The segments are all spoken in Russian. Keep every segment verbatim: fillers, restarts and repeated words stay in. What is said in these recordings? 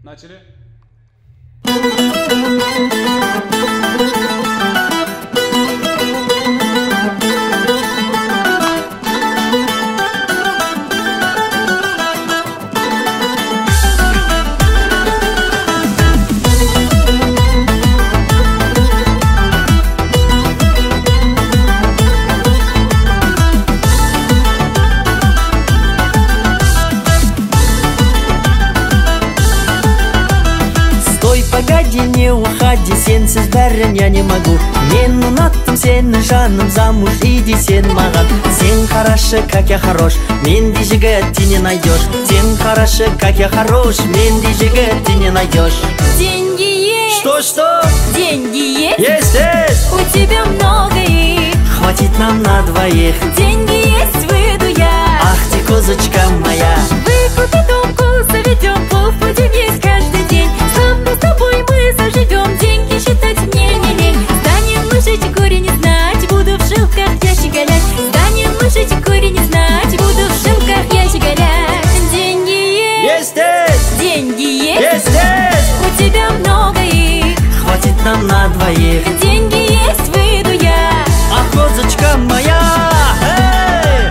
Начали. Погоди, не уходи, сенсіз бәрін я не могу. Мен ұнаттым сені жаным, замуж иди сен маған. Сен қарашы, как я хорош, менде жігіт ты не найдешь. Сен қарашы, как я хорош, менде жігіт ты не найдешь. Деньги есть. Что, что? Деньги есть. Есть, есть. У тебя много их. Хватит нам на двоих. Деньги есть, выйду я. Ах ты, козочка моя. Выкупи дом, заведем, плов будем есть каждый день. Славно с тобой мы заживем, деньги считать мне не лень. Станем мы жить и горе не знать, буду в жилках я щеголять. Станем мы жить и горе не знать, буду в жилках я щеголять. Деньги есть. Есть, есть. Деньги есть. Есть, есть. У тебя много их. Хватит нам на двоих. Деньги есть, выйду я. Ах, козочка моя. Эй!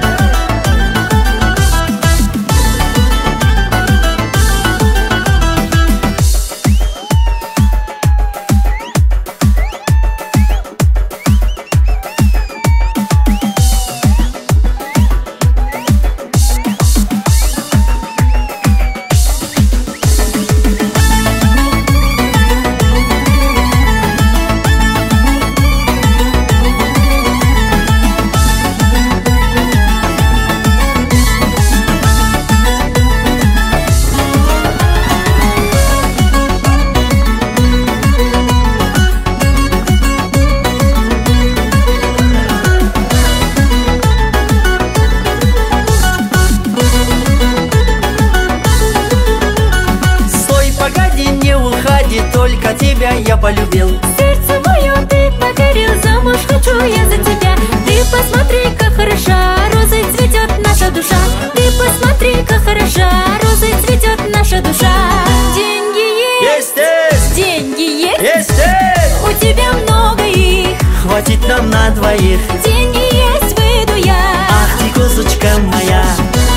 Только тебя я полюбил. Сердце мое ты покорил, замуж хочу я за тебя. Ты посмотри, как хороша, розой цветет наша душа. Ты посмотри, как хороша, розой цветет наша душа. Деньги есть. Есть, есть. Деньги есть. Есть, есть. У тебя много их. Хватит нам на двоих. Деньги есть, выйду я. Ах ты, козочка моя.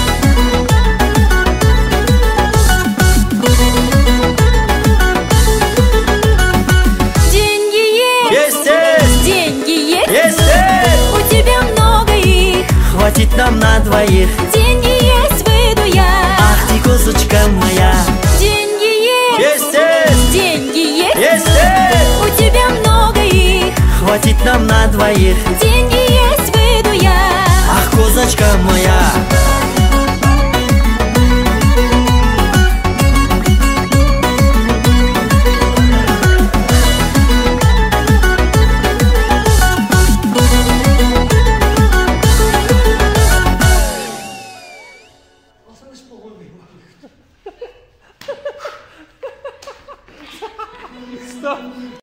Хватит нам на двоих. Деньги есть, выйду я. Ах ты, козочка моя. Деньги есть. Есть, есть. Деньги есть. Есть, есть. У тебя много их. Хватит нам на двоих. Деньги